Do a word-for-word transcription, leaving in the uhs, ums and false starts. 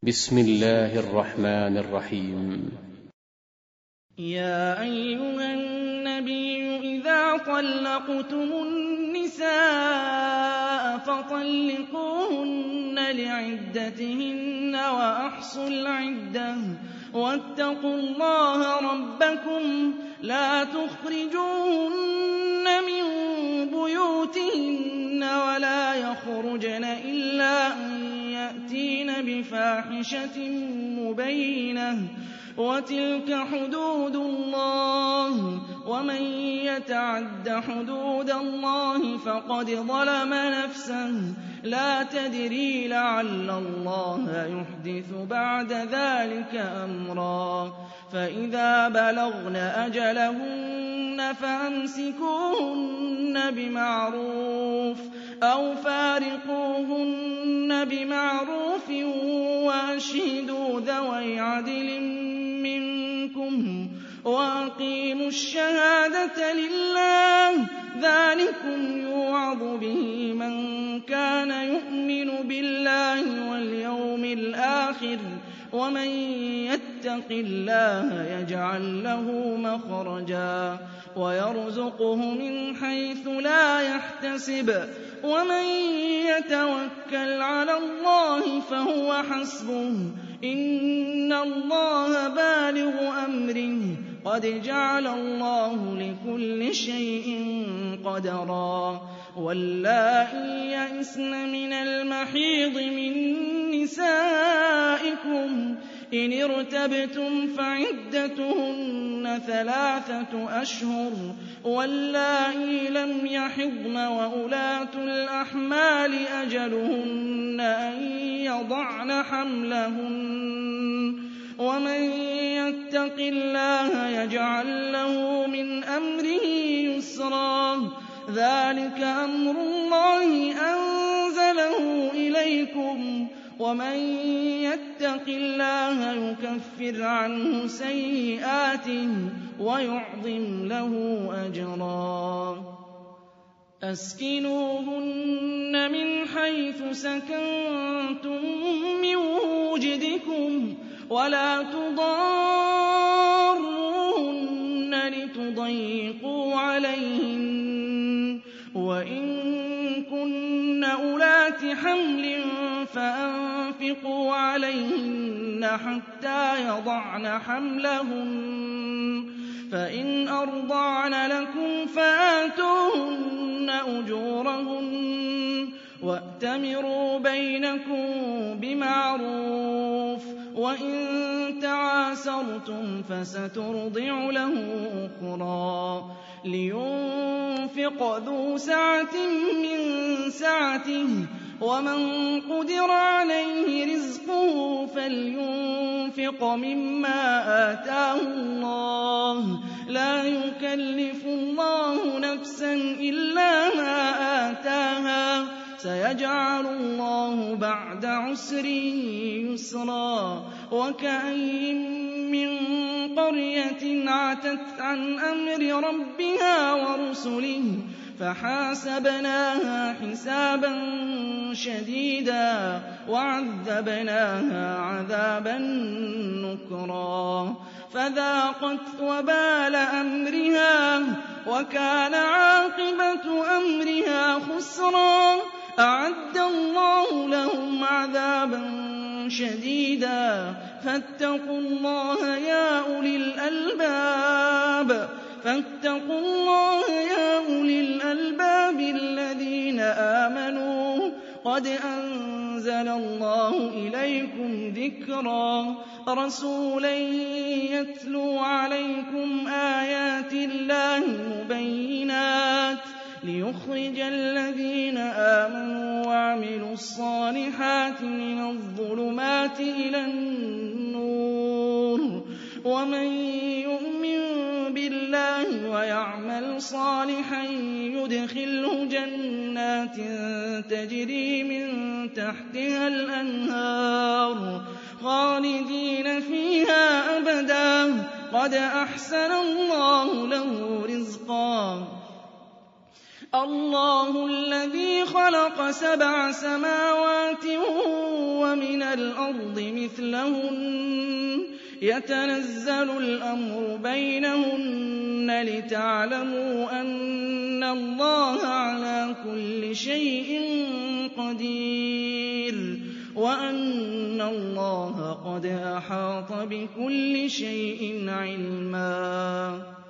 بسم الله الرحمن الرحيم. يا أيها النبي إذا طلقتم النساء فطلقوهن لعدتهن وأحصوا العدة واتقوا الله ربكم لا تخرجوهن من بيوتهن ولا يخرجن إلا أن يأتين بفاحشة مبينة وتلك حدود الله ومن يتعد حدود الله فقد ظلم نفسه لا تدري لعل الله يحدث بعد ذلك أمرا فإذا بلغن أجلهن فأمسكوهن بمعروف أو فارقوهن بمعروف وأشهدوا ذوي عدل منكم وأقيموا الشهادة لله ذلكم يوعظ به من كان يؤمن بالله واليوم الآخر ومن يتق الله يجعل له مخرجا ويرزقه من حيث لا يحتسب ومن يتوكل على الله فهو حسبه إن الله بالغ أمره قد جعل الله لكل شيء قدرا واللائي يئسن من المحيض من نسائكم إن ارتبتم فعدتهن ثلاثة أشهر واللائي لم يحضن وأولاة الأحمال أجلهن أن يضعن حملهن ومن يتق الله يجعل له من أمره يسرا ذلك أمر الله أنزله إليكم ومن يتق الله يكفر عنه سيئاته ويعظم له أجرا أسكنوهن من حيث سكنتم من وجدكم ولا تضاروهن لتضيقوا عليهن وإن كن أولات حمل فأنفقوا عليهن حتى يضعن حملهن فإن أرضعن لكم فآتوهن أجورهن وأتمروا بينكم بمعروف وإن تعاسرتم فسترضع له أخرى لينفق ذو سعة من سعته ومن قدر عليه رزقه فلينفق مما آتاه الله لا يكلف الله نفسا إلا ما آتاها سيجعل الله بعد عسر يسرا وكأين من قرية عتت عن أمر ربها ورسله فحاسبناها حسابا شديدا وعذبناها عذابا نكرا فذاقت وبال أمرها وكان عاقبة أمرها خسرا أعد الله لهم عذابا شديدا فاتقوا الله يا أولي الألباب فاتقوا الله يا أولي الألباب الذين آمنوا قد أنزل الله إليكم ذكرا رسولا يتلو عليكم آيات الله مبينات ليخرج الذين آمنوا وعملوا الصالحات من الظلمات إلى النور ومن يؤمن بالله ويعمل صالحا يدخله جنات تجري من تحتها الأنهار خالدين فيها أبدا قد أحسن الله له رزقا اللَّهُ الَّذِي خَلَقَ سَبْعَ سَمَاوَاتٍ وَمِنَ الْأَرْضِ مِثْلَهُنَّ يَتَنَزَّلُ الْأَمْرُ بَيْنَهُنَّ لِتَعْلَمُوا أَنَّ اللَّهَ عَلَىٰ كُلِّ شَيْءٍ قَدِيرٌ وَأَنَّ اللَّهَ قَدْ أَحَاطَ بِكُلِّ شَيْءٍ عِلْمًا